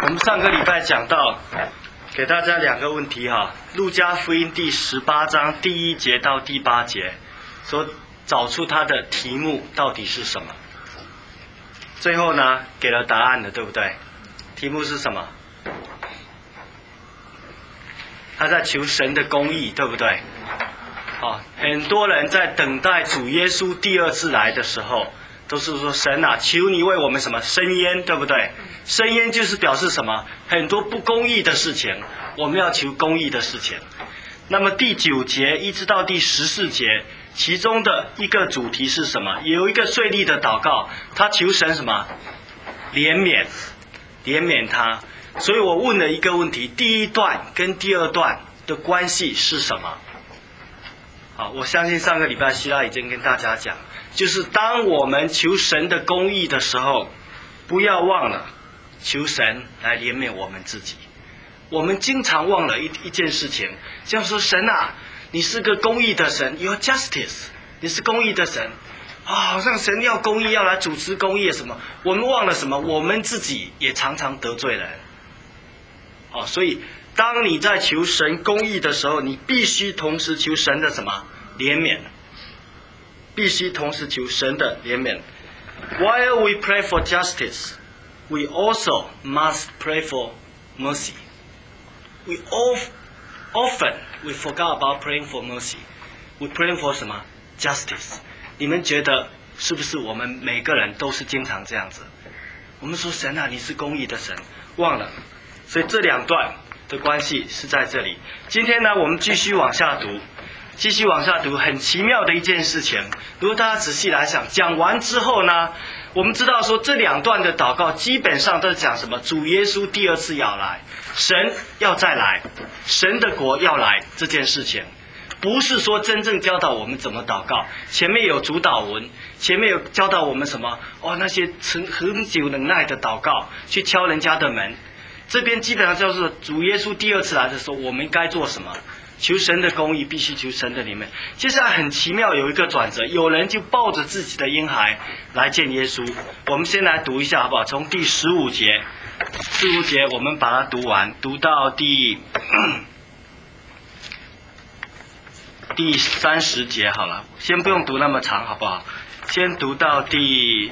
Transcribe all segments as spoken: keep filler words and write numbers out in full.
我们上个礼拜讲到，给大家两个问题哈。路加福音第十八章第一节到第八节，说找出它的题目到底是什么。最后呢，给了答案的，对不对？题目是什么？他在求神的公义，对不对？哦，很多人在等待主耶稣第二次来的时候，都是说神啊，求你为我们什么伸冤，对不对？伸冤就是表示什么？很多不公义的事情，我们要求公义的事情。那么第九节一直到第十四节，其中的一个主题是什么？有一个税吏的祷告，他求神什么？怜悯，怜悯他。所以我问了一个问题：第一段跟第二段的关系是什么？好，我相信上个礼拜希拉已经跟大家讲，就是当我们求神的公义的时候，不要忘了求神来怜悯我们自己。我们经常忘了一一件事情，像说神啊，你是个公义的神 ，Your Justice， 你是公义的神啊，好像神要公义，要来主持公义什么？我们忘了什么？我们自己也常常得罪人。哦，所以当你在求神公义的时候，你必须同时求神的什么怜悯？必须同时求神的怜悯。While we pray for justice, we also must pray for mercy. We of, often we forgot about praying for mercy. We pray for 什么 justice？ 你们觉得是不是我们每个人都是经常这样子？我们说神啊，你是公义的神，忘了。所以这两段的关系是在这里。今天呢，我们继续往下读，继续往下读，很奇妙的一件事情。如果大家仔细来想，讲完之后呢，我们知道说这两段的祷告基本上都是讲什么？主耶稣第二次要来，神要再来，神的国要来这件事情，不是说真正教导我们怎么祷告。前面有主导文，前面有教导我们什么？哦，那些很很久忍耐的祷告，去敲人家的门。这边基本上就是主耶稣第二次来的时候，我们该做什么？求神的公义，必须求神的怜悯。接下来很奇妙，有一个转折，有人就抱着自己的婴孩来见耶稣。我们先来读一下好不好？从第十五节，十五节我们把它读完，读到第第三十节好了。先不用读那么长，好不好？先读到第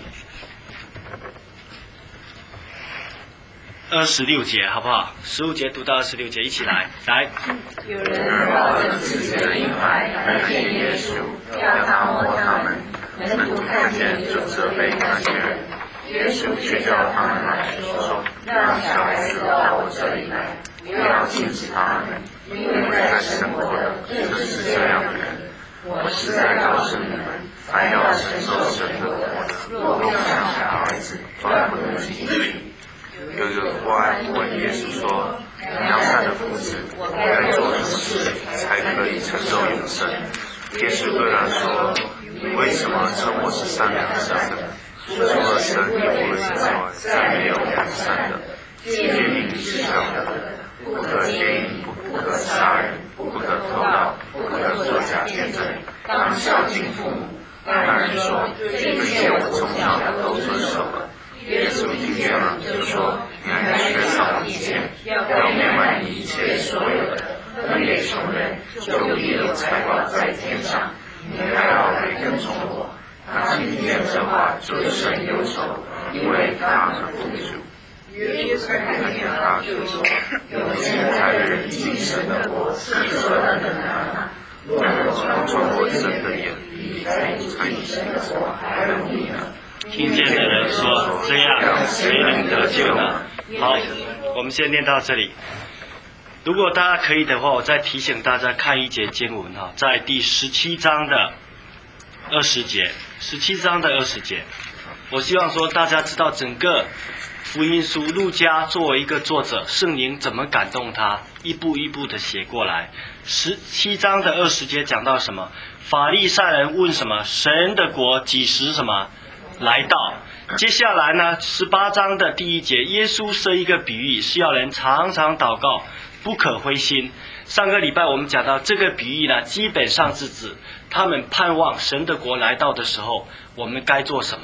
二十六节，好不好？十五节读到二十六节，一起来，来。 有人抱着自己的婴孩来见耶稣，要他摸他们。门徒看见就责备那些人，耶稣却叫他们来说：让小孩子到我这里来，不要禁止他们，因为在神国的就是这样的人。我实在告诉你们，凡要承受神国的，若不像小孩子，断不能进去。 有人过来问耶稣说：良善的父子，我该做什么事才可以承受永生？耶稣对他说：为什么称我是善良善的？除了神有儿子之外，再没有良善的。诫命是小的，不可奸淫，不可杀人，不可偷盗，不可作假见证，当孝敬父母。那人说：这些我从小都遵守了。耶稣听见了，就说：你还缺少一件，要变卖你一切所有的，分给穷人，就必有财宝在天上。你还要来跟从我。他听见这话，就甚忧愁，因为他很富足。耶稣看见他，就说：有钱财的人进神的国是何等的难！若有穿过神的眼，比在参与神的国还容易呢。 听见的人说：这样谁能得救呢？好，我们先念到这里。如果大家可以的话，我再提醒大家看一节经文哈，在第十七章的二十节，十七章的二十节。我希望说大家知道整个福音书，路加作为一个作者，圣灵怎么感动他，一步一步的写过来。十七章的二十节讲到什么？法利赛人问什么？神的国几时什么来到？接下来呢，十八章的第一节，耶稣设一个比喻，是要人常常祷告，不可灰心。上个礼拜我们讲到这个比喻呢，基本上是指他们盼望神的国来到的时候，我们该做什么？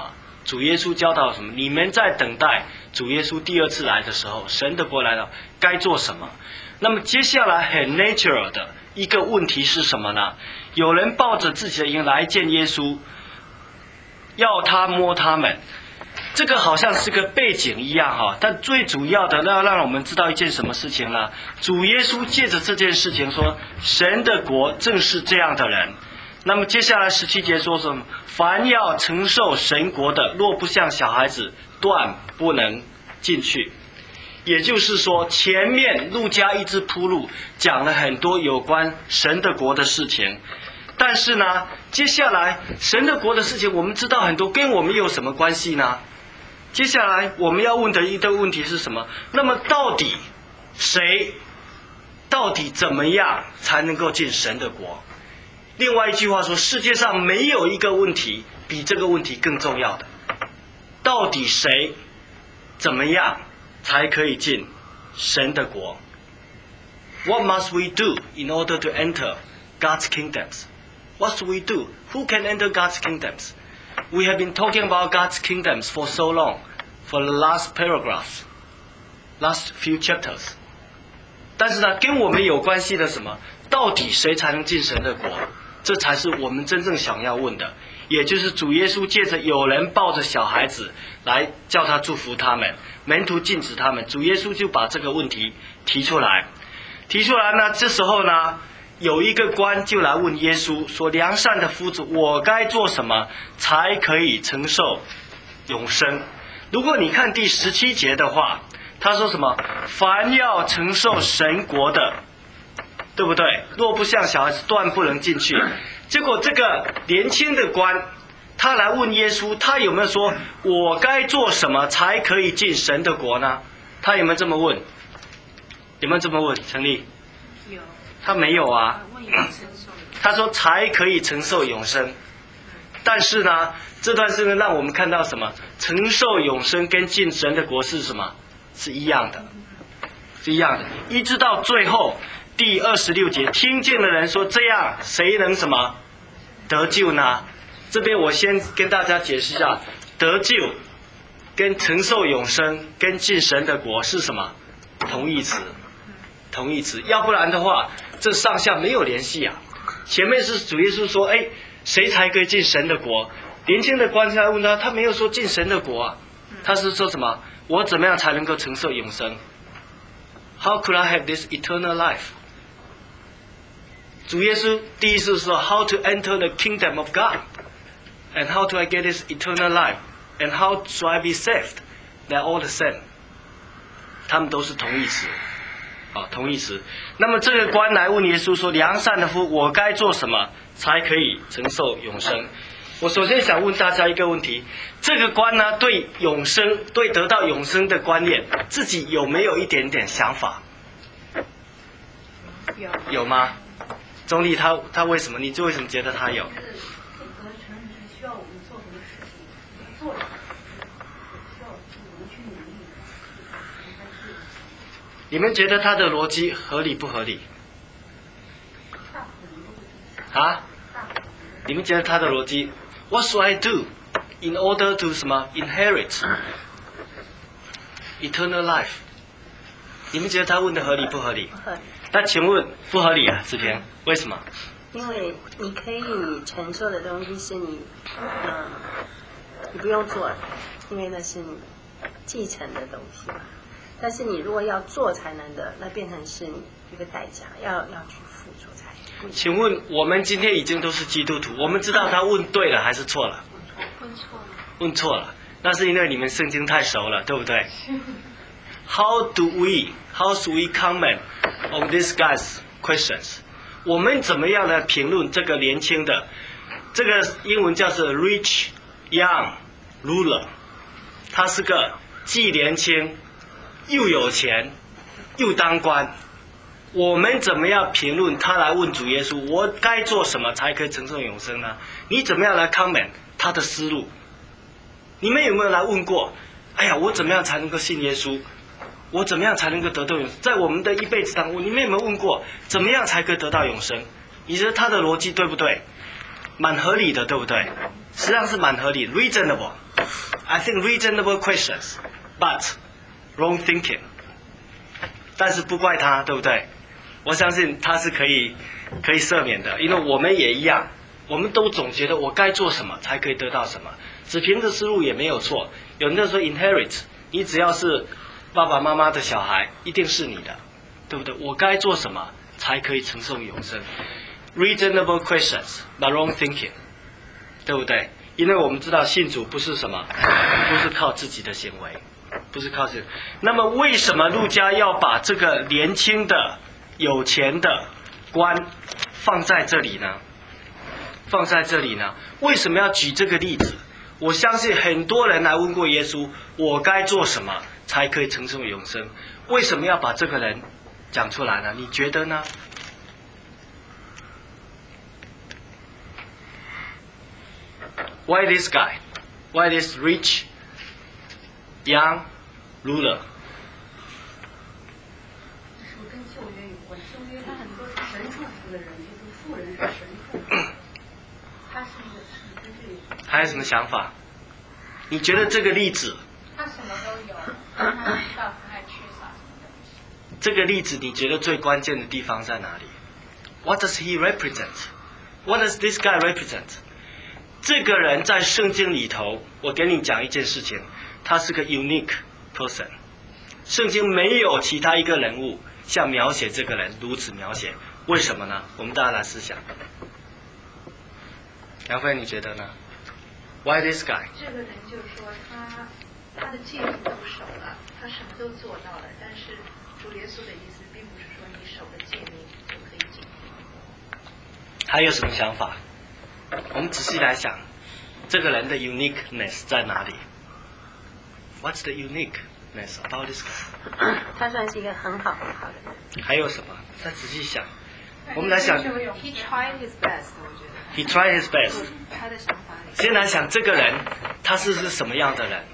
主耶稣教导什么？你们在等待主耶稣第二次来的时候，神的国来了，该做什么？那么接下来很 natural 的一个问题是什么呢？有人抱着自己的营来见耶稣，要他摸他们。这个好像是个背景一样哈，但最主要的要让我们知道一件什么事情呢？主耶稣借着这件事情说，神的国正是这样的人。那么接下来十七节说什么？凡要承受神国的，若不像小孩子，断不能进去。也就是说，前面路加一直铺路，讲了很多有关神的国的事情。但是呢，接下来神的国的事情，我们知道很多，跟我们有什么关系呢？接下来我们要问的一个问题是什么？那么到底谁，到底怎么样才能够进神的国？另外一句话说，世界上没有一个问题比这个问题更重要的。到底谁，怎么样才可以进神的国？ What must we do in order to enter God's kingdoms? What should we do? Who can enter God's kingdoms? We have been talking about God's kingdoms for so long, for the last paragraphs, last few chapters. 但是呢，跟我们有关系的什么？到底谁才能进神的国？这才是我们真正想要问的。也就是主耶稣借着有人抱着小孩子来叫他祝福他们，门徒禁止他们，主耶稣就把这个问题提出来。提出来呢，这时候呢，有一个官就来问耶稣说：“良善的夫子，我该做什么才可以承受永生？”如果你看第十七节的话，他说什么？凡要承受神国的，对不对？若不像小孩子，断不能进去。结果这个年轻的官，他来问耶稣，他有没有说我该做什么才可以进神的国呢？他有没有这么问？有没有这么问？陈丽？ 有。 他没有啊。他说才可以承受永生。但是呢，这段圣经让我们看到什么？承受永生跟进神的国是什么？是一样的，是一样的。一直到最后第二十六节，听见的人说：“这样谁能什么得救呢？”这边我先跟大家解释一下，得救跟承受永生跟进神的国是什么？同义词，同义词。要不然的话，这上下没有联系啊。前面是主耶稣说：“哎，谁才可以进神的国？”年轻的官来问他，他没有说进神的国啊，他是说什么？我怎么样才能够承受永生 ？How could I have this eternal life？ 主耶稣第一次说 How to enter the kingdom of God, and how do I get this eternal life, and how should I be saved? They're all the same。他们都是同义词，啊，同义词。那么这个官来问耶稣说：“良善的夫，我该做什么才可以承受永生？”我首先想问大家一个问题：这个官呢，对永生、对得到永生的观念，自己有没有一点点想法？ 有。 有吗？钟丽他他为什么？你就为什么觉得他有？ 需要我们做什么事情，做什么需要我们去努力。 你们觉得他的逻辑合理不合理？啊？你们觉得他的逻辑 ？What should I do in order to 什么 inherit eternal life？ 你们觉得他问的合理不合理？ 不合理。 那请问不合理啊，志平，为什么？ 因为你可以你承受的东西是你，嗯，你不用做，因为那是你继承的东西嘛。但是你如果要做才能的，那变成是你一个代价，要要去付出才。 请问我们今天已经都是基督徒，我们知道他问对了还是错了？ 问错了。 问错了，那是因为你们圣经太熟了，对不对？How do we, how should we comment on these guys' questions？ 我们怎么样来评论这个年轻的，这个英文叫做 rich young ruler， 他是个既年轻又有钱又当官。我们怎么样评论他来问主耶稣，我该做什么才可以承受永生呢？你怎么样来 comment 他的思路？你们有没有来问过？哎呀，我怎么样才能够信耶稣？我怎么样才能够得到永生？在我们的一辈子当中，你们有没有问过，怎么样才可以得到永生？你觉得他的逻辑对不对？蛮合理的，对不对？实际上是蛮合理 ，reasonable。 I think reasonable questions, but wrong thinking. 但是不怪他，对不对？我相信他是可以可以赦免的，因为我们也一样，我们都总觉得我该做什么才可以得到什么。子平的思路也没有错。有人说 inherit， 你只要是爸爸妈妈的小孩，一定是你的，对不对？我该做什么才可以承受永生 ？Reasonable questions, but wrong thinking， 对不对？因为我们知道信主不是什么，不是靠自己的行为，不是靠自己。那么为什么路加要把这个年轻的、有钱的官放在这里呢？放在这里呢？为什么要举这个例子？我相信很多人来问过耶稣，我该做什么才可以承受永生？为什么要把这个人讲出来呢？你觉得呢？ Why this guy? Why this rich, young ruler? 说跟旧约有关，旧约他很多是神祝福的人，就是富人是神祝福，他是一个是跟这个。 还有什么想法？你觉得这个例子？ 他什么都有，但他知道他还缺少什么东西。 这个例子你觉得最关键的地方在哪里 ？What does he represent? What does this guy represent? 这个人在圣经里头，我给你讲一件事情，他是个 unique person。圣经没有其他一个人物像描写这个人如此描写，为什么呢？我们大家来思想。杨飞，你觉得呢 ？Why this guy？ 这个人就是说他他的诫命都守了，他什么都做到了，但是主耶稣的意思并不是说你守了诫命就可以进天。 还有什么想法？我们仔细来想，这个人的 uniqueness 在哪里 ？What's the uniqueness about this guy？ 他算是一个很好很好的人。 还有什么？再仔细想。我们来想 He tried his best， 我觉得。 He tried his best。 他的想法里。 先来想这个人，他是是什么样的人？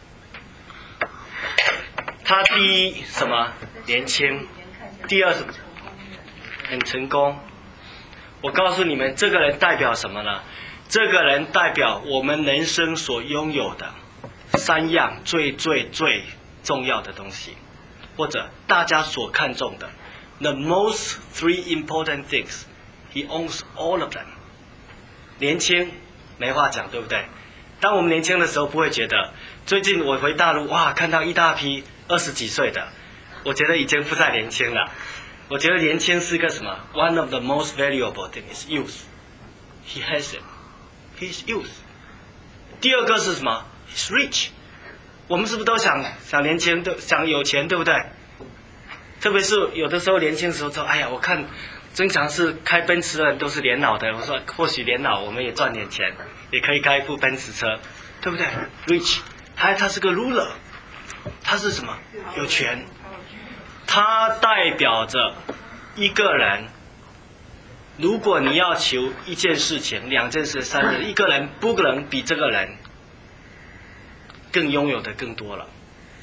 他第一什么？年轻。第二什么？很成功。我告诉你们，这个人代表什么呢？这个人代表我们人生所拥有的三样最最最重要的东西，或者大家所看重的 the most three important things. He owns all of them. 年轻没话讲，对不对？当我们年轻的时候，不会觉得。最近我回大陆，哇，看到一大批二十几岁的，我觉得已经不再年轻了。我觉得年轻是个什么 ？One of the most valuable things is youth. He has it. He's youth. 第二个是什么 ？He's rich. 我们是不是都想想年轻，都想有钱，对不对？特别是有的时候年轻的时候说，哎呀，我看经常是开奔驰的人都是年老的。我说，或许年老我们也赚点钱，也可以开一部奔驰车，对不对 ？Rich. 还有他是个 ruler. 他是什么？有权。它代表着一个人，如果你要求一件事情、两件事、三件，一个人不可能比这个人更拥有的更多了，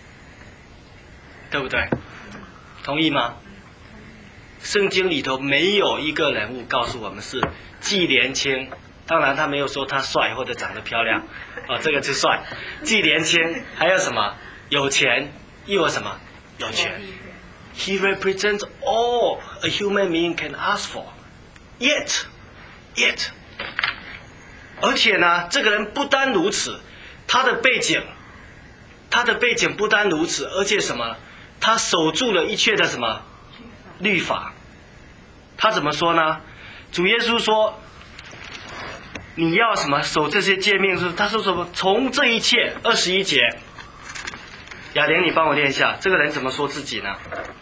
对不对？同意吗？圣经里头没有一个人物告诉我们是既年轻，当然他没有说他帅或者长得漂亮，哦，这个就帅，既年轻，还有什么？有钱，又有什么？有权。He represents all a human being can ask for. Yet, yet. 而且呢，这个人不单如此，他的背景，他的背景不单如此，而且什么？他守住了一切的什么律法？他怎么说呢？主耶稣说，你要什么守这些诫命？是他说什么？从这一切，二十一节。雅玲，你帮我念一下，这个人怎么说自己呢？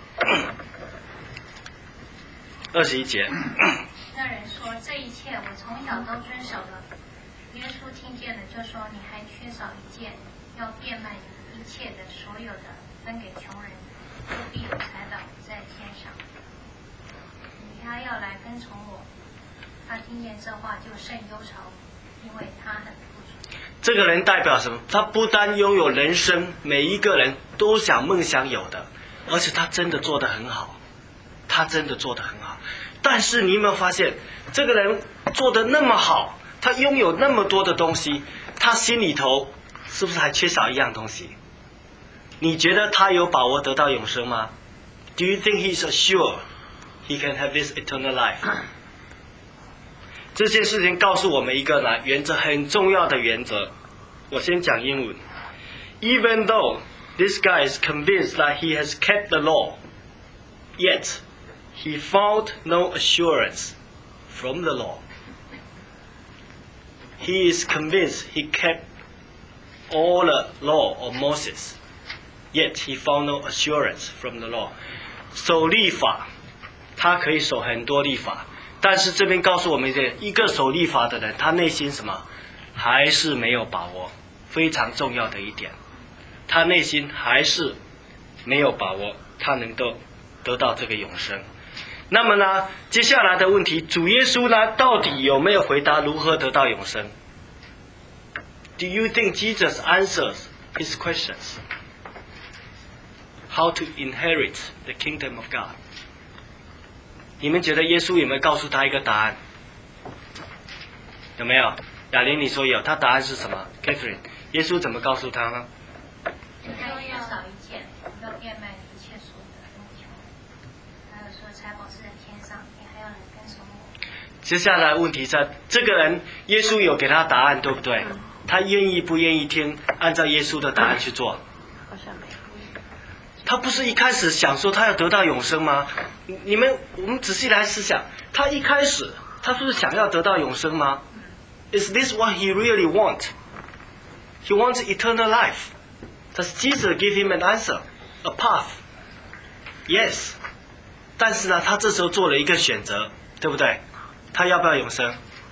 二十一节。 那人说：“这一切我从小都遵守了。”耶稣听见了，就说：“你还缺少一件，要变卖一切的所有的，分给穷人，就必有财宝在天上。你还要来跟从我。”他听见这话，就甚忧愁，因为他很富足。 这个人代表什么？他不单拥有人生每一个人都想梦想有的，而且他真的做得很好，他真的做得很好。但是你有没有发现，这个人做得那么好，他拥有那么多的东西，他心里头是不是还缺少一样东西？你觉得他有把握得到永生吗？ Do you think he's assured he can have this eternal life? 这件事情告诉我们一个呢原则，很重要的原则。我先讲英文。Even though this guy is convinced that he has kept the law, yet he found no assurance from the law. He is convinced he kept all the law of Moses, yet he found no assurance from the law. 守律法，他可以守很多律法，但是这边告诉我们一个，一个守律法的人，他内心什么，还是没有把握，非常重要的一点，他内心还是没有把握，他能够得到这个永生。那么呢，接下来的问题，主耶稣呢，到底有没有回答如何得到永生 ？Do you think Jesus answers his questions? How to inherit the kingdom of God? 你们觉得耶稣有没有告诉他一个答案？有没有？雅玲你说有，他答案是什么 ？Catherine， 耶稣怎么告诉他呢？ 你还要少一件，要变卖一切所得供穷。还有说财宝是在天上，你还要来跟从我。 接下来问题在这个人，耶稣有给他答案，对不对？他愿意不愿意听，按照耶稣的答案去做？ 好像没有。 他不是一开始想说他要得到永生吗？你们，我们仔细来思想，他一开始他是不是想要得到永生吗 ？Is this what he really want? He wants eternal life. Does Jesus give him an answer, a path? Yes. 但是呢，他这时候做了一个选择，对不对？他要不要永生？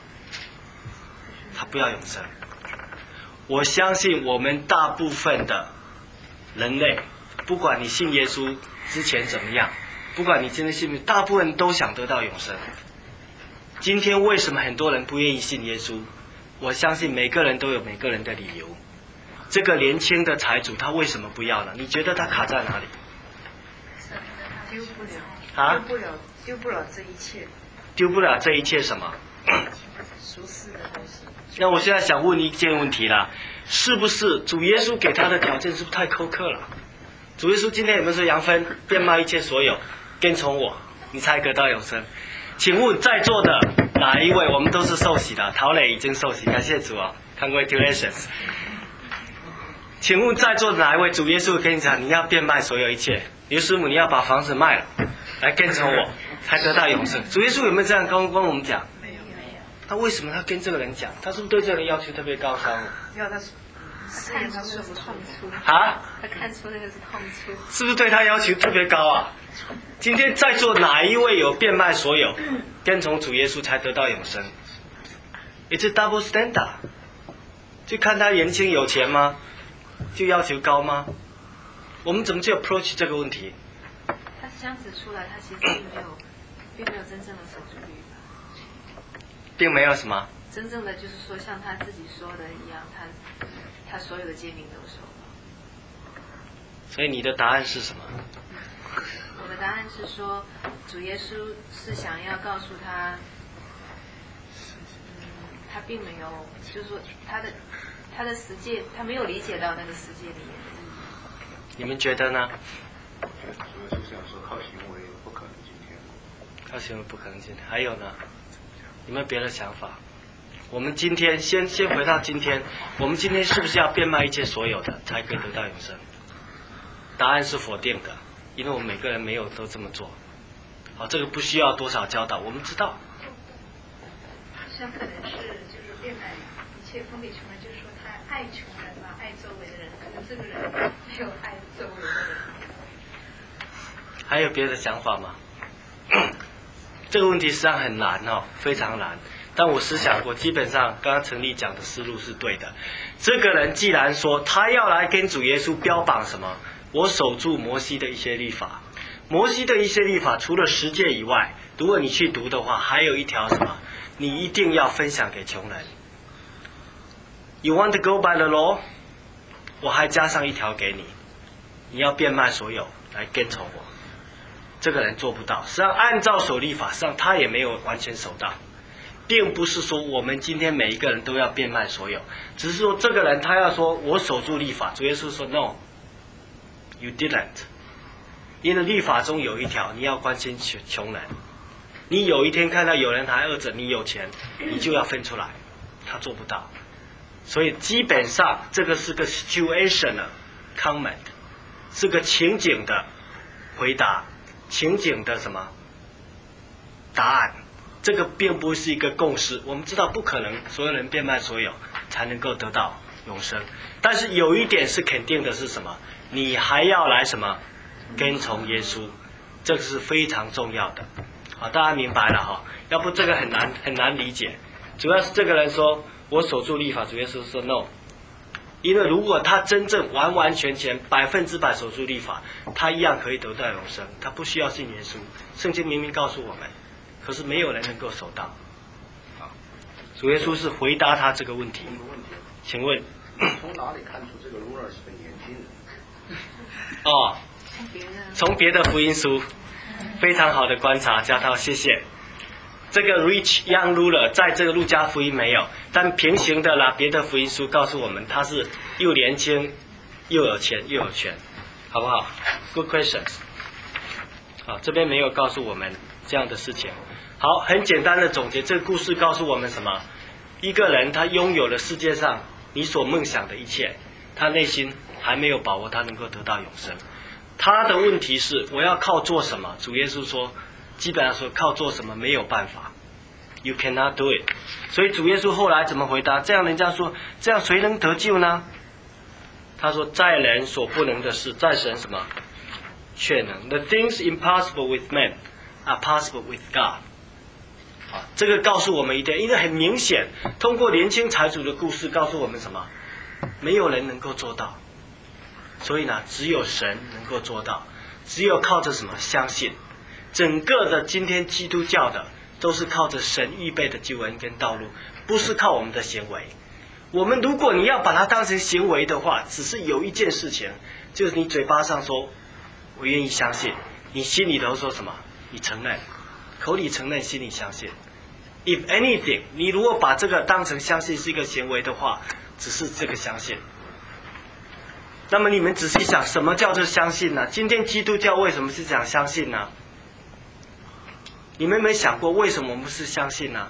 他不要永生。我相信我们大部分的人类。不管你信耶稣之前怎么样，不管你今天信，大部分人都想得到永生。今天为什么很多人不愿意信耶稣？我相信每个人都有每个人的理由。这个年轻的财主他为什么不要呢？你觉得他卡在哪里？ 丢不了， 啊？ 丢不了，丢不了这一切， 丢不了这一切什么？ 俗世的东西。 那我现在想问一件问题了，是不是主耶稣给他的条件是不是太苛刻了？主耶稣今天有没有说杨芬变卖一切所有，跟从我，你才得到永生？请问在座的哪一位？我们都是受洗的，陶磊已经受洗，感谢主啊 ，Congratulations！ 请问在座的哪一位？主耶稣跟你讲，你要变卖所有一切，刘师母你要把房子卖了，来跟从我，才得到永生。主耶稣有没有这样跟跟我们讲？ 没有没有。 那为什么他跟这个人讲？他是不是对这个人要求特别高尚？ 要他试验他说不痛处啊？ 他看出那个是痛处。 是不是对他要求特别高啊？今天在座哪一位有变卖所有，跟从主耶稣才得到永生 ？It's a double standard。就看他年轻有钱吗？就要求高吗？我们怎么去 approach 这个问题？ 他这样子出来，他其实并没有，并没有真正的守住律法， 并没有什么。 真正的就是说，像他自己说的一样，他他所有的诫命都守了。 所以你的答案是什么？ 我的答案是说，主耶稣是想要告诉他，嗯，他并没有，就是说他的他的实践，他没有理解到那个世界里面的意义。 你们觉得呢？ 我觉得主要是想说靠行为不可能进天国。 靠行为不可能进天。还有呢？有没有别的想法？我们今天先先回到今天，我们今天是不是要变卖一切所有的，才可以得到永生？答案是否定的，因为我们每个人没有都这么做。好，这个不需要多少教导，我们知道。 像可能是就是变卖一切分给穷人，就是说他爱穷人嘛，爱周围的人，可能这个人没有爱周围的人。 还有别的想法吗？这个问题实际上很难哦，非常难。但我思想过，基本上刚刚陈立讲的思路是对的。这个人既然说他要来跟主耶稣标榜什么，我守住摩西的一些律法，摩西的一些律法除了十诫以外，如果你去读的话，还有一条什么？你一定要分享给穷人。You want to go by the law？ 我还加上一条给你，你要变卖所有来跟从我。这个人做不到，实际上按照守律法，实际上他也没有完全守到。 并不是说我们今天每一个人都要变卖所有，只是说这个人他要说我守住律法，主耶稣说 No， you didn't。因为律法中有一条，你要关心穷人。你有一天看到有人还饿着，你有钱，你就要分出来。他做不到，所以基本上这个是个 situational comment， 是个情景的回答，情景的什么答案。这个并不是一个共识，我们知道不可能所有人变卖所有才能够得到永生。但是有一点是肯定的是什么？你还要来什么？跟从耶稣，这个是非常重要的。好，大家明白了哈？要不这个很难很难理解。主要是这个人说我守住律法，主耶稣说 no。因为如果他真正完完全全百分之百守住律法，他一样可以得到永生，他不需要信耶稣。圣经明明告诉我们，可是没有人能够守到。好，主耶稣是回答他这个问题。请问， 从哪里看出这个 ruler 是个年轻人？ 哦。从别的福音书，非常好的观察，家涛，谢谢。这个 rich young ruler 在这个路加福音没有，但平行的啦，别的福音书告诉我们他是又年轻又有钱又有权，好不好 ？Good questions。好，这边没有告诉我们这样的事情。好，很简单的总结，这个故事告诉我们什么？一个人他拥有了世界上你所梦想的一切，他内心还没有把握他能够得到永生。他的问题是我要靠做什么？主耶稣说，基本上说靠做什么没有办法 ，You cannot do it。所以主耶稣后来怎么回答？这样人家说，这样谁能得救呢？他说，在人所不能的事，在神什么却能。The things impossible with men are possible with God。啊，这个告诉我们一点，因为很明显，通过年轻财主的故事告诉我们什么？没有人能够做到。所以呢，只有神能够做到，只有靠着什么相信。整个的今天基督教的都是靠着神预备的救恩跟道路，不是靠我们的行为。我们如果你要把它当成行为的话，只是有一件事情，就是你嘴巴上说我愿意相信，你心里头说什么？你承认，口里承认，心里相信。If anything， 你如果把这个当成相信是一个行为的话，只是这个相信。那么你们仔细想，什么叫做相信呢？今天基督教为什么是讲相信呢？你们有没有想过为什么我们是相信呢？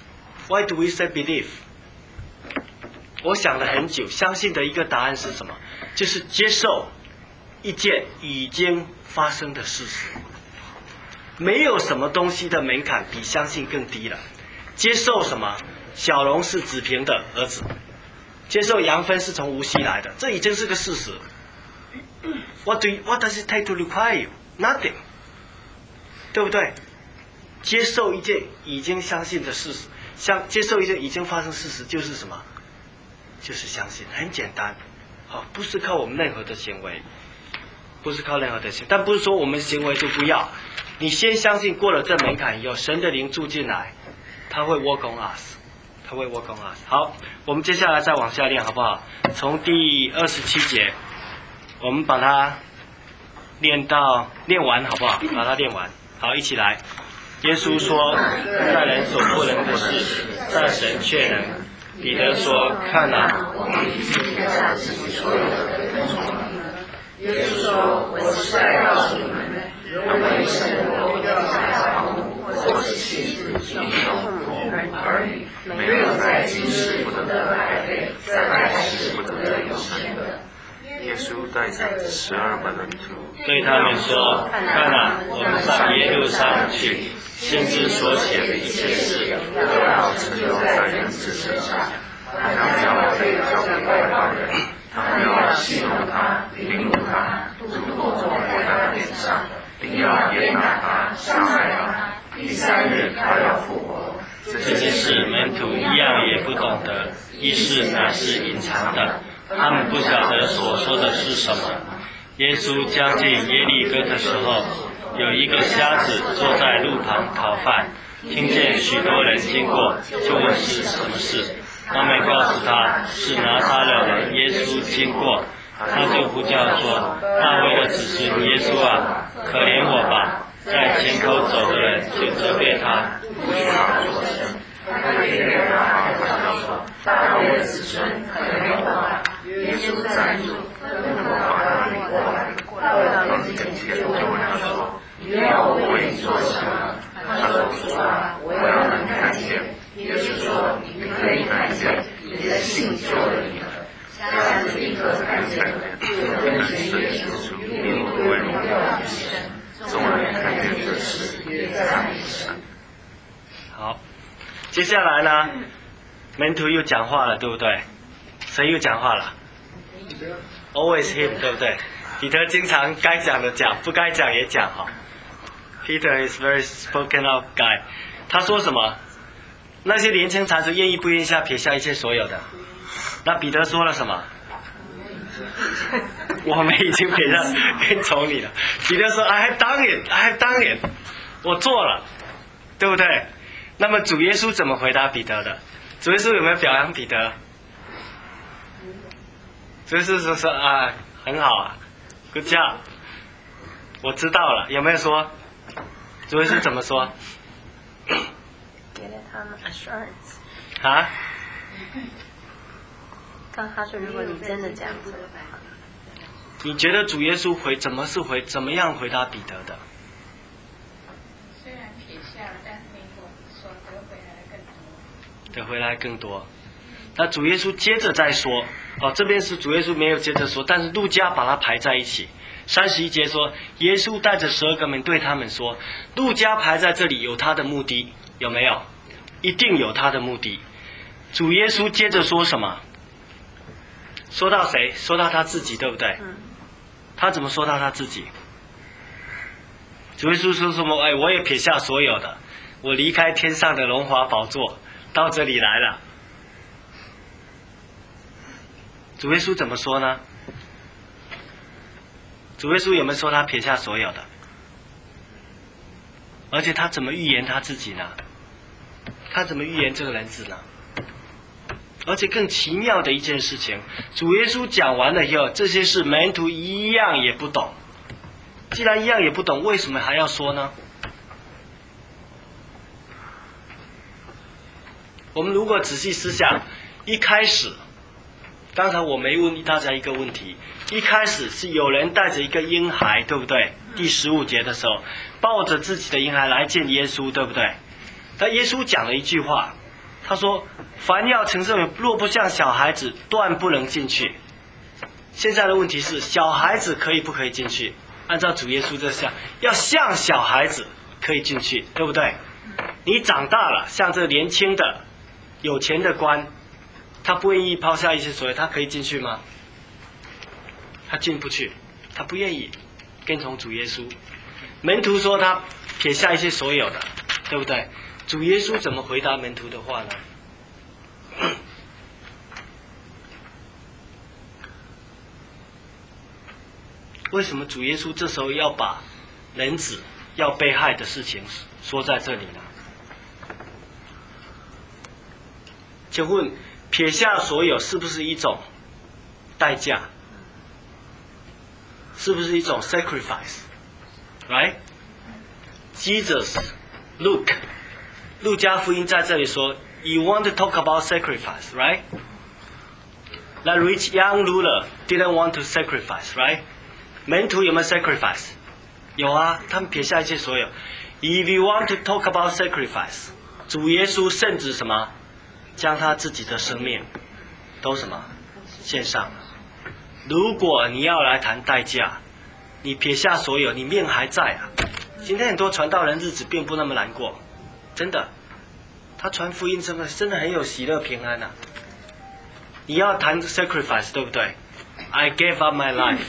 Why do we say believe？ 我想了很久，相信的一个答案是什么？就是接受一件已经发生的事实。没有什么东西的门槛比相信更低了。接受什么？小龙是子平的儿子。接受杨芬是从无锡来的，这已经是个事实。What do you, what does it take to require you? Nothing， 对不对？接受一件已经相信的事实，相接受一件已经发生事实就是什么？就是相信，很简单。好，不是靠我们任何的行为，不是靠任何的行为，但不是说我们行为就不要。你先相信，过了这门槛以后，神的灵住进来，他会 work on us。他会 work on us。好，我们接下来再往下练，好不好？从第二十七节，我们把它练到练完，好不好？把它练完。好，一起来。耶稣说：“在人所不能的事，在神却能。”彼得说：“看啊！” 耶稣说：“我实在告诉你们，人为生活要在房屋或是妻子、弟兄、儿女，没有在今世不得百倍，在来世不得永生的。” 耶稣带着十二门徒对他们说：“看啊，我们上耶路撒冷去，先知所写的一切事都要成就在人子身上。他们要被交给外邦人，他们要戏弄他、凌辱他、吐唾沫在他的脸上，并要严打他、伤害他。第三日他要复活。” 这些事门徒一样也不懂得，意事乃是隐藏的，他们不晓得所说的是什么。耶稣将近耶利哥的时候，有一个瞎子坐在路旁讨饭，听见许多人经过，就问是什么事。他们告诉他是拿撒勒人耶稣经过，他就呼叫说：“大卫的子孙耶稣啊，可怜我吧！”在前头走的人就责备他， 不需要作声。 他对约翰呼叫说：“大卫的子孙，可怜我吧！”耶稣站住，吩咐把他领过来，到他面前就问他说：“你要我为你做什么？”他说：“主啊，我要能看见。”耶稣说：“你可以看见，你的信救了你了。”瞎子立刻看见了，就跟随耶稣，并归荣耀于神。众人看见这事，也赞美神。 好，接下来呢，门徒又讲话了，对不对？谁又讲话了 ？Always him， 对不对？彼得经常该讲的讲，不该讲也讲哈。Peter is very spoken out guy。他说什么？那些年轻残卒愿意不愿意下撇下一切所有的？那彼得说了什么？我们已经撇下跟从你了。彼得说 I have done it, I have done it， 我做了，对不对？那么主耶稣怎么回答彼得的？主耶稣有没有表扬彼得？主耶稣说说啊，很好啊 ，good job， 我知道了。有没有说？主耶稣怎么说？ 给了他们 assurance。 啊？ 刚他说，如果你真的这样做， 你觉得主耶稣回怎么是回怎么样回答彼得的？ 虽然撇下了，但是美国所得回来的更多。 得回来更多。那主耶稣接着再说，哦，这边是主耶稣没有接着说，但是路加把它排在一起。三十一节说，耶稣带着十二个门对他们说，路加排在这里有他的目的，有没有？一定有他的目的。主耶稣接着说什么？说到谁？说到他自己，对不对？ 嗯。 他怎么说到他自己？主耶稣说什么？哎，我也撇下所有的，我离开天上的荣华宝座，到这里来了。主耶稣怎么说呢？主耶稣有没有说他撇下所有的？而且他怎么预言他自己呢？他怎么预言这个人子呢？而且更奇妙的一件事情，主耶稣讲完了以后，这些事门徒一样也不懂。既然一样也不懂，为什么还要说呢？我们如果仔细思想，一开始，刚才我没问大家一个问题，一开始是有人带着一个婴孩，对不对？第十五节的时候，抱着自己的婴孩来见耶稣，对不对？但耶稣讲了一句话，他说：“凡要承受，若不像小孩子，断不能进去。”现在的问题是，小孩子可以不可以进去？按照主耶稣这项，要像小孩子可以进去，对不对？你长大了，像这年轻的、有钱的官，他不愿意抛下一些所有，他可以进去吗？他进不去，他不愿意跟从主耶稣。门徒说他撇下一些所有的，对不对？主耶稣怎么回答门徒的话呢？为什么主耶稣这时候要把人子要被害的事情说在这里呢？请问撇下所有是不是一种代价？是不是一种 sacrifice？ Right? Jesus, Luke, 路加福音在这里说 You want to talk about sacrifice, right? That rich young ruler didn't want to sacrifice, right? 门徒有没有 sacrifice？ 有啊，他们撇下一切所有。If you want to talk about sacrifice， 主耶稣甚至什么？将他自己的生命都什么献上了。如果你要来谈代价，你撇下所有，你命还在啊。今天很多传道人日子并不那么难过，真的，他传福音真的真的很有喜乐平安啊。你要谈 sacrifice， 对不对 ？I gave up my life。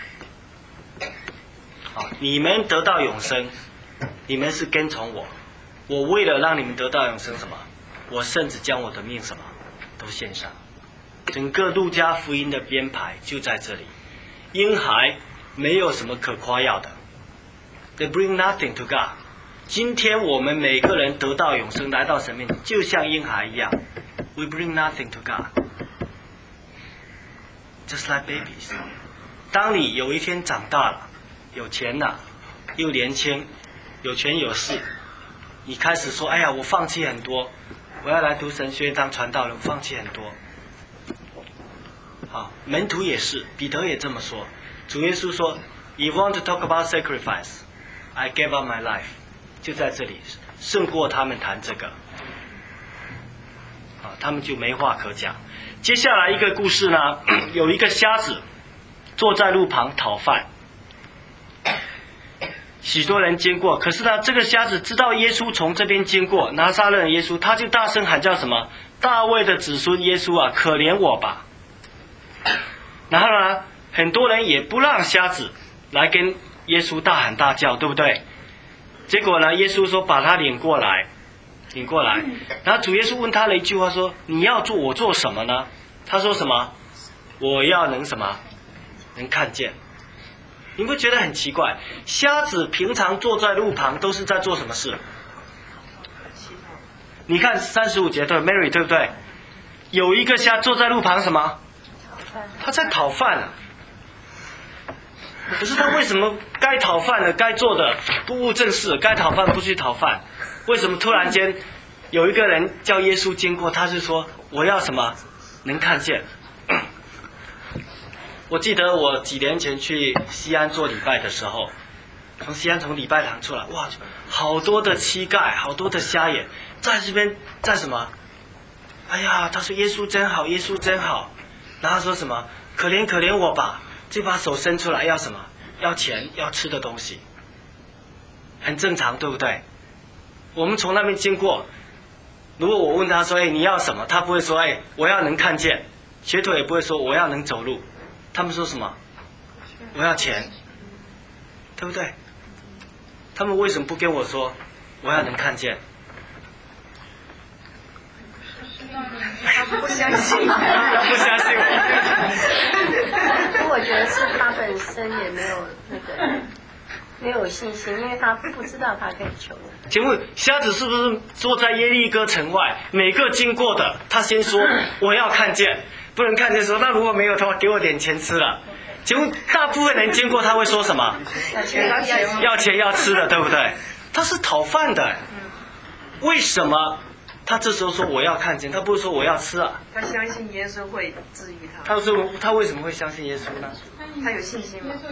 好，你们得到永生，你们是跟从我，我为了让你们得到永生，什么？我甚至将我的命什么都献上。整个路加福音的编排就在这里。婴孩没有什么可夸耀的 ，They bring nothing to God。今天我们每个人得到永生，来到神面前，就像婴孩一样 ，We bring nothing to God，just like babies。当你有一天长大了，有钱了，又年轻，有权有势，你开始说：“哎呀，我放弃很多。” 我要来读神学院当传道人，放弃很多。好，门徒也是，彼得也这么说。主耶稣说 ，You want to talk about sacrifice? I gave up my life。就在这里，胜过他们谈这个。啊，他们就没话可讲。接下来一个故事呢，有一个瞎子坐在路旁讨饭，许多人经过，可是呢，这个瞎子知道耶稣从这边经过，拿撒勒人耶稣，他就大声喊叫什么？大卫的子孙耶稣啊，可怜我吧！然后呢，很多人也不让瞎子来跟耶稣大喊大叫，对不对？结果呢，耶稣说把他领过来。领过来，然后主耶稣问他了一句话说：“你要做我做什么呢？”他说什么？我要能什么？能看见。你不觉得很奇怪？瞎子平常坐在路旁都是在做什么事？你看三十五节对 Mary 对不对？有一个瞎坐在路旁什么？他在讨饭啊。可是他为什么该讨饭的、该做的不务正事，该讨饭不去讨饭？为什么突然间有一个人叫耶稣经过，他是说我要什么能看见？我记得我几年前去西安做礼拜的时候，从西安从礼拜堂出来，哇，好多的膝盖，好多的瞎眼，在这边在什么？哎呀，他说耶稣真好，耶稣真好，然后说什么可怜可怜我吧，就把手伸出来要什么？要钱，要吃的东西，很正常，对不对？我们从那边经过，如果我问他说：“哎，你要什么？”他不会说：“哎，我要能看见。”瘸腿也不会说：“我要能走路。”他们说什么？我要钱，对不对？他们为什么不跟我说：“我要能看见？” 他不相信， 他不相信我。我觉得是他本身也没有那个。没有信心，因为他不知道他可以求。 请问瞎子是不是坐在耶利哥城外，每个经过的，他先说我要看见，不能看见说那如果没有的话，给我点钱吃了。请问大部分人经过他会说什么？ 要钱要钱要钱要吃的，对不对？他是讨饭的，为什么他这时候说我要看见，他不是说我要吃啊？ 他相信耶稣会治愈他。 他说他为什么会相信耶稣呢？ 他有信心吗？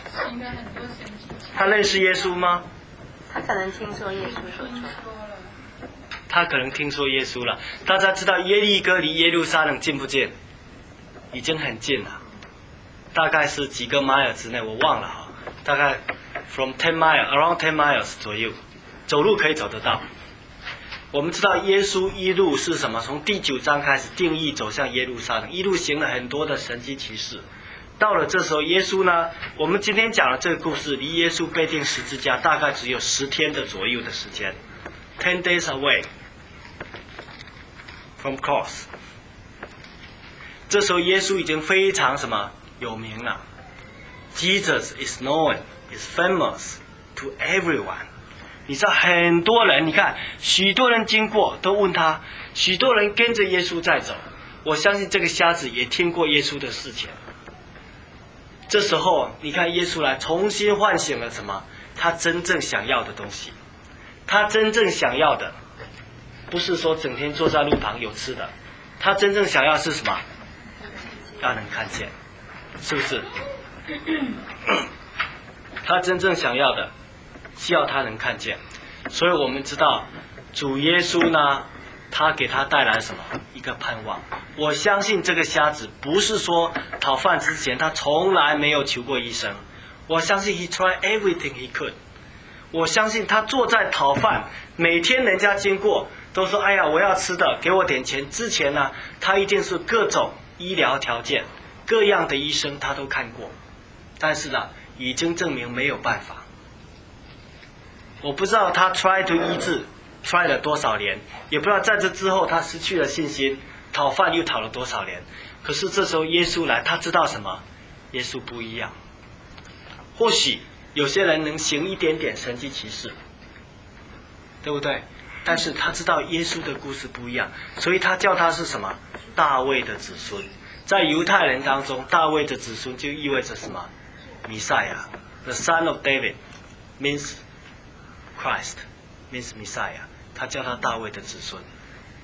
他认识耶稣吗？ 他可能听说耶稣所说。 他可能听说耶稣了。大家知道耶利哥离耶路撒冷近不近？已经很近了，大概是几个 mile 之内，我忘了哈。大概 from ten mile around ten miles 左右，走路可以走得到。我们知道耶稣一路是什么？从第九章开始定义走向耶路撒冷，一路行了很多的神迹奇事。到了这时候，耶稣呢，我们今天讲的这个故事，离耶稣被钉十字架大概只有十天的左右的时间 ，ten days away from cross。这时候耶稣已经非常什么有名了 ，Jesus is known, is famous to everyone。你知道很多人，你看许多人经过都问他，许多人跟着耶稣在走。我相信这个瞎子也听过耶稣的事情。这时候你看耶稣来重新唤醒了什么？他真正想要的东西。他真正想要的不是说整天坐在路旁有吃的，他真正想要是什么？要能看见，是不是？他真正想要的需要他能看见。所以我们知道主耶稣呢，他给他带来什么？一个盼望。我相信这个瞎子不是说讨饭之前他从来没有求过医生，我相信 he tried everything he could。 我相信他坐在讨饭，每天人家经过都说哎呀我要吃的，给我点钱。之前呢，他一定是各种医疗条件，各样的医生他都看过，但是呢已经证明没有办法。我不知道他 try to 医治 try 了多少年，也不知道在这之后他失去了信心，讨饭又讨了多少年。可是这时候耶稣来，他知道什么？耶稣不一样。或许有些人能行一点点神迹奇事，对不对？但是他知道耶稣的故事不一样，所以他叫他是什么？大卫的子孙。在犹太人当中，大卫的子孙就意味着什么？弥赛亚 The son of David means Christ means Messiah。 他叫他大卫的子孙。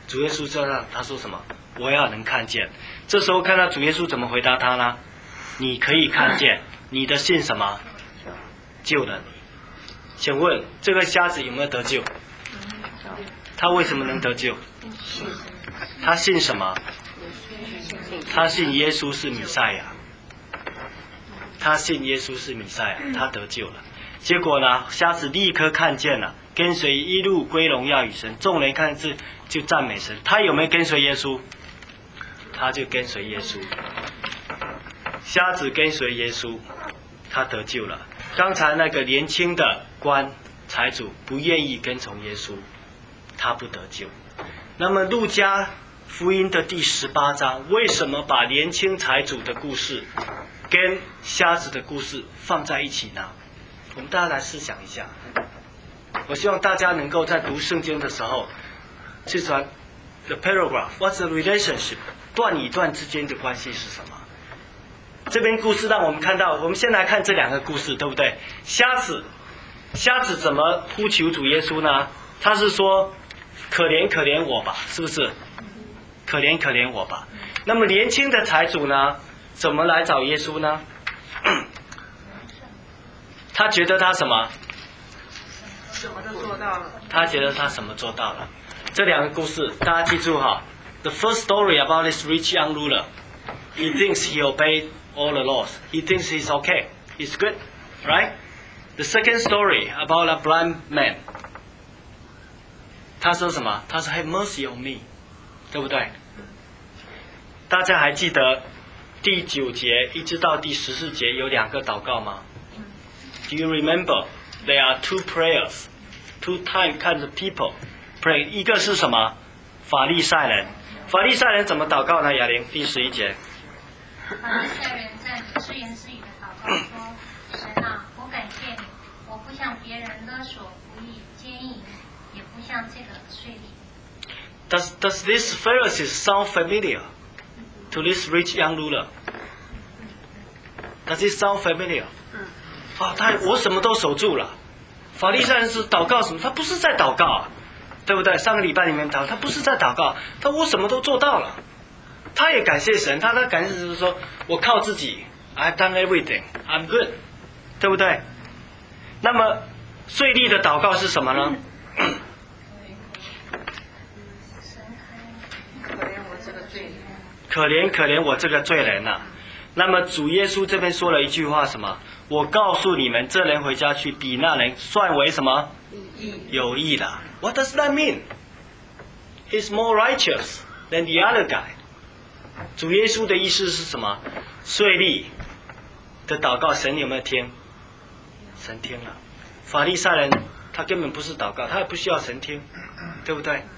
主耶稣就让他说什么？我要能看见。这时候看到主耶稣怎么回答他呢？你可以看见，你的信什么？救了你。请问这个瞎子有没有得救？他为什么能得救？他信什么？他信耶稣是弥赛亚。他信耶稣是弥赛亚，他得救了。结果呢，瞎子立刻看见了，跟随一路归荣耀与神。众人看这就赞美神。他有没有跟随耶稣？他就跟随耶稣。瞎子跟随耶稣，他得救了。刚才那个年轻的官财主不愿意跟从耶稣，他不得救。那么路加福音的第十八章，为什么把年轻财主的故事跟瞎子的故事放在一起呢？我们大家来思想一下。我希望大家能够在读圣经的时候去传 the paragraph, what's the relationship， 段与段之间的关系是什么？这边故事让我们看到，我们先来看这两个故事，对不对？瞎子，瞎子怎么呼求主耶稣呢？他是说，可怜可怜我吧，是不是？可怜可怜我吧。那么年轻的财主呢，怎么来找耶稣呢？他觉得他什么？ 什么都做到了。 他觉得他什么做到了？这两个故事大家记住哈。The first story about this rich young ruler, he thinks he obeyed all the laws. He thinks he's okay. He's good, right? The second story about a blind man. 他说什么？他说 Have mercy on me， 对不对？大家还记得第九节一直到第十四节有两个祷告吗？ Do you remember? There are two prayers, two time kinds of people pray. 一个是什么？法利赛人。法利赛人怎么祷告呢？雅玲，第十一节。 法利赛人在自言自语的祷告说：“神啊，我感谢你，我不像别人勒索不义、奸淫，也不像这个税吏。” Does does this Pharisee sound familiar to this rich young ruler? Does it sound familiar? 啊，他我什么都守住了。法利赛人是祷告什么？他不是在祷告啊，对不对？上个礼拜里面祷，他不是在祷告，他我什么都做到了。他也感谢神，他的感谢就是说我靠自己 ，I've done everything, I'm good， 对不对？那么税吏的祷告是什么呢？ 可怜我这个罪人。 可怜可怜我这个罪人呐、啊！那么主耶稣这边说了一句话什么？我告诉你们，这人回家去，比那人算为什么？有义的。What does that mean? He's more righteous than the other guy. 主耶稣的意思是什么？税吏的祷告，神有没有听？神听了。法利赛人他根本不是祷告，他也不需要神听，对不对？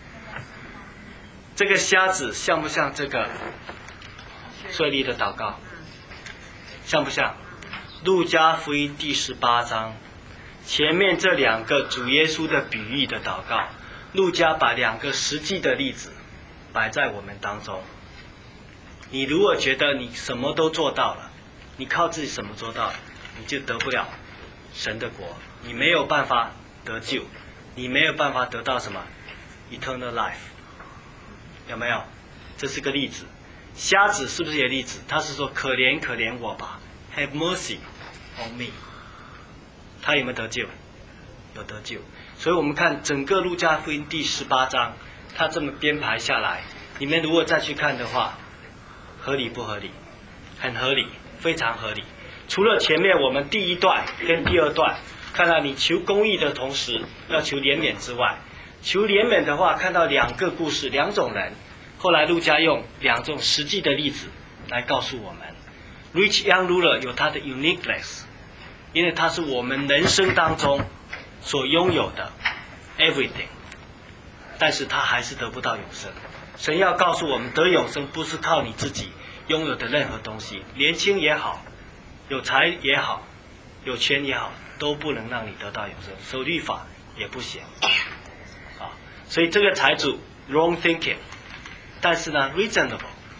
这个瞎子像不像这个税吏的祷告？像不像？路加福音第十八章前面这两个主耶稣的比喻的祷告，路加把两个实际的例子摆在我们当中。你如果觉得你什么都做到了，你靠自己什么做到了，你就得不了神的国，你没有办法得救，你没有办法得到什么 eternal life， 有没有？这是个例子。瞎子是不是也例子？他是说可怜可怜我吧 ，Have mercy on me。他有没有得救？有得救。所以我们看整个路加福音第十八章，他这么编排下来，你们如果再去看的话，合理不合理？很合理，非常合理。除了前面我们第一段跟第二段看到你求公义的同时要求怜悯之外，求怜悯的话看到两个故事，两种人。后来路加用两种实际的例子来告诉我们 ，Rich Young Ruler 有他的 uniqueness， 因为他是我们人生当中所拥有的 everything， 但是他还是得不到永生。神要告诉我们，得永生不是靠你自己拥有的任何东西，年轻也好，有财也好，有权也好，都不能让你得到永生，守律法也不行。啊，所以这个财主 wrong thinking。但是呢 ，reasonable，reasonable，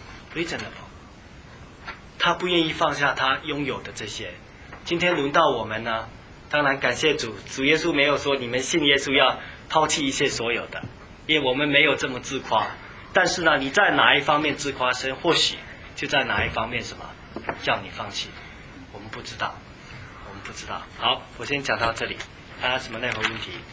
他不愿意放下他拥有的这些。今天轮到我们呢，当然感谢主，主耶稣没有说你们信耶稣要抛弃一切所有的， 因为我们没有这么自夸。但是呢，你在哪一方面自夸，神或许就在哪一方面什么叫你放弃，我们不知道，我们不知道。好，我先讲到这里，大家什么任何问题？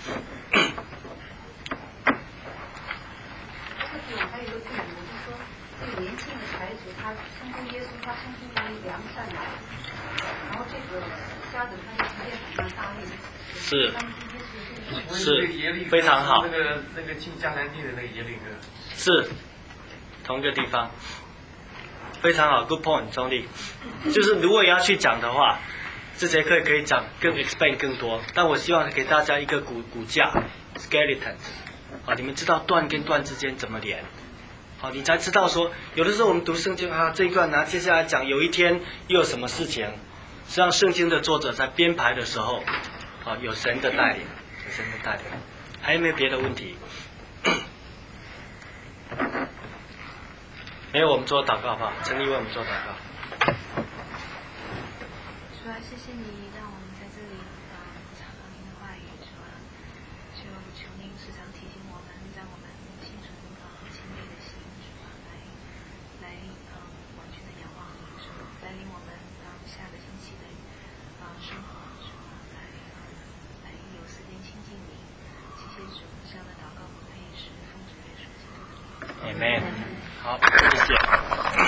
这里我还有一个问题，就是说，这个年轻的孩子他称呼耶稣，他称呼为良善的，然后这个瞎子他就直接喊他大力， 是是非常好。 那个那个进迦南地的那个耶利哥， 是同一个地方，非常好 ，good point， 中立。就是如果要去讲的话，这节课可以讲更 explain 更多，但我希望给大家一个骨骨架 skeleton， 好，你们知道段跟段之间怎么连，好，你才知道说，有的时候我们读圣经啊这一段，然后接下来讲有一天又有什么事情，实际上圣经的作者在编排的时候，好，有神的带领，有神的带领。还有没有别的问题？没有，我们做祷告吧。陈立为我们做祷告。 主啊，谢谢你让我们在这里啊尝到您的话语，主啊，就求您时常提醒我们，让我们心存啊谦卑的心，主啊，来来啊完全的仰望你，主带领我们到下个星期的啊生活，主啊，来来有时间亲近你。谢谢主，这样的祷告不配是奉主耶稣基督的名。 Amen。好，谢谢。